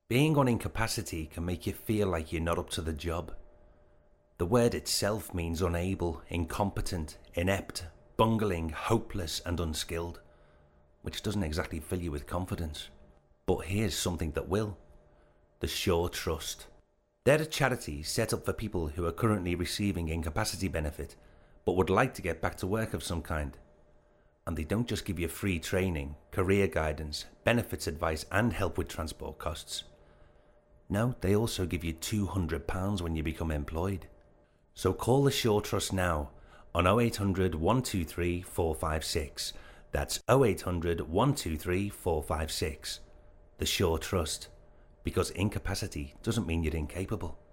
Being on incapacity can make you feel like you're not up to the job. The word itself means unable, incompetent, inept, bungling, hopeless and unskilled, which doesn't exactly fill you with confidence. But here's something that will. The Sure Trust. They're a charity set up for people who are currently receiving incapacity benefit but would like to get back to work of some kind. And they don't just give you free training, career guidance, benefits advice and help with transport costs. No, they also give you £200 when you become employed. So call the Sure Trust now on 0800 123 456. That's 0800 123 456. The Sure Trust. Because incapacity doesn't mean you're incapable.